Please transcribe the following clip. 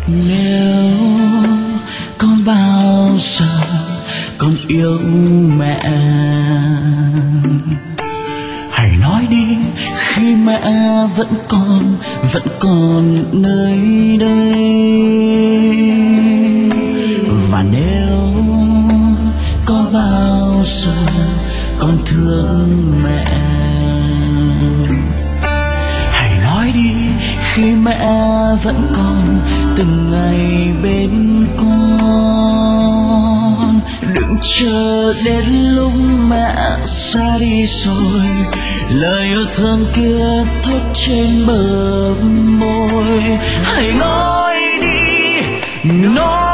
Nếu có bao giờ con yêu mẹ, hãy nói đi khi mẹ vẫn còn nơi đây. Và nếu có bao giờ con thương mẹ, hãy nói đi khi mẹ vẫn còn từng ngày bên con. Đừng chờ đến lúc mẹ xa đi rồi, lời yêu thương kia thốt trên bờ môi. Hãy nói đi, nói